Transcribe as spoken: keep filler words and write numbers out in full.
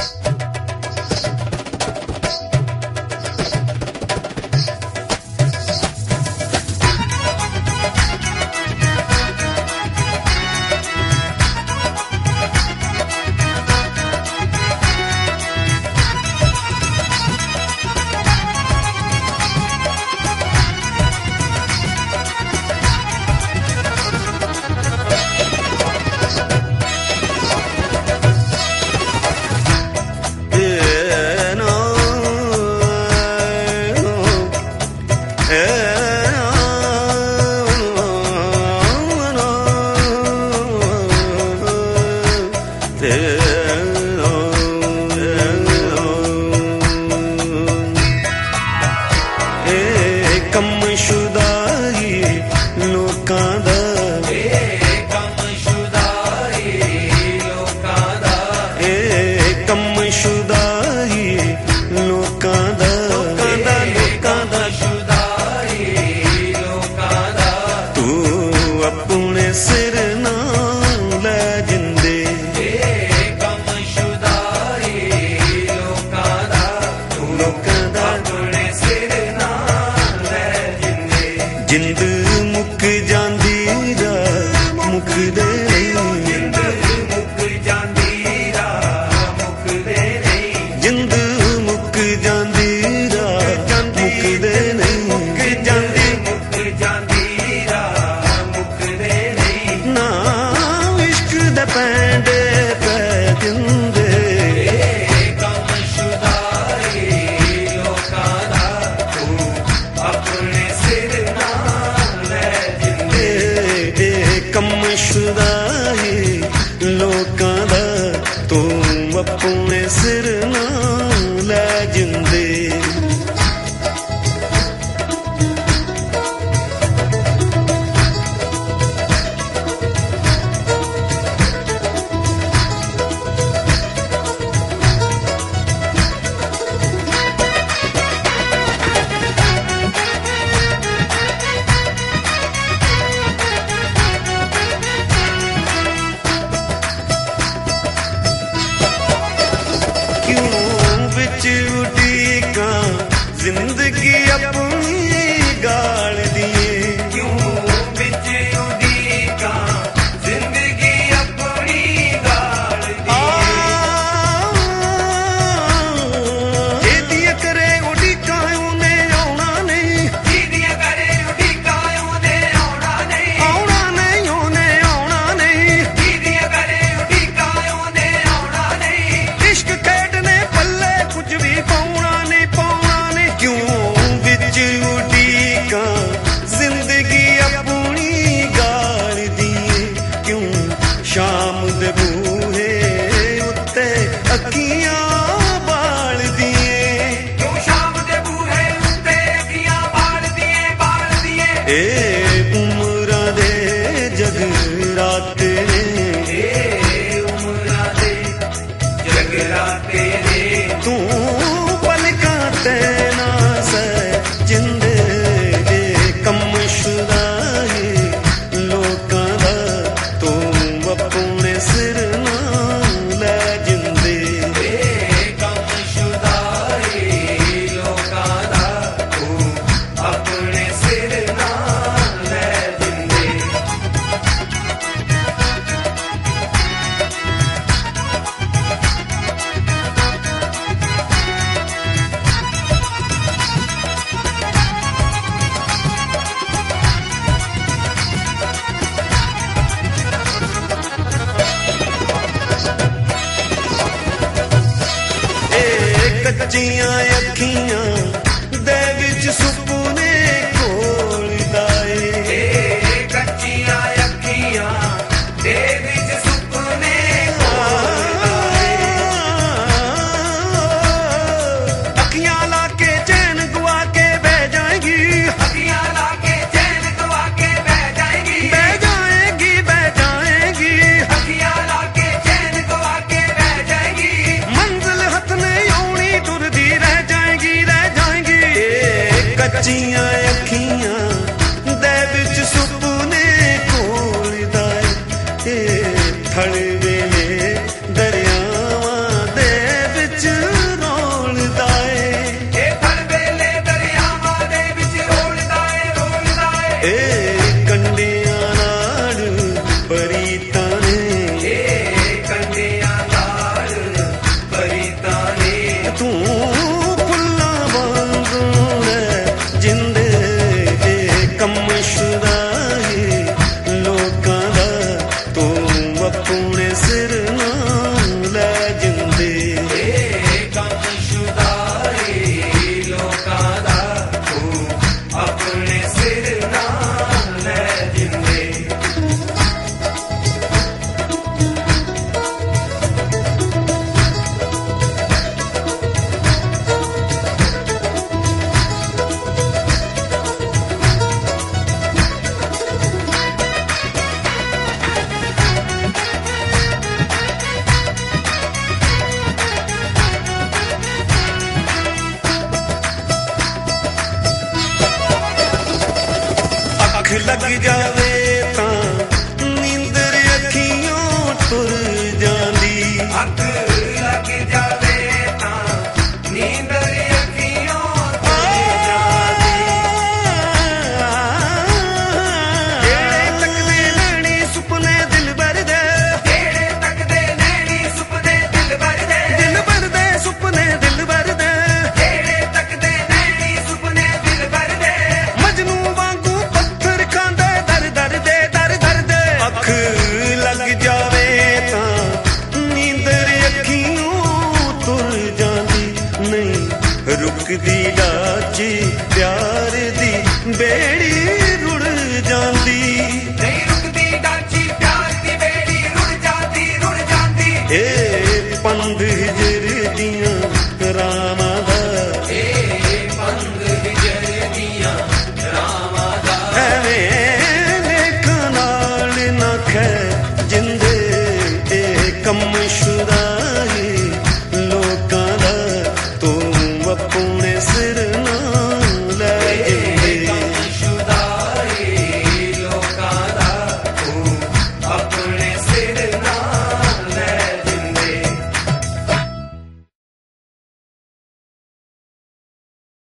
मंजिल हथ में आउणी तुरदी रह जाएगी रह जाएगी लग जावे तां नींदर अखियों टुर जांदी अख लग जावे तां नींदर अखियों टुर जांदी जेड़े तकदे नैणी सुपने दिल भर दे जेड़े तकदे नैणी सुपने दिल भर दे दिल भर दे सुपने दिल भर दे जेड़े तकदे नैणी सुपने दिल भर दे मजनू वांगू पत्थर खांदे दर दर दे दर दर दे अख लग जावे तां नींदर अखियों तुर जांदी नहीं रुकदी लाची प्यार दी बे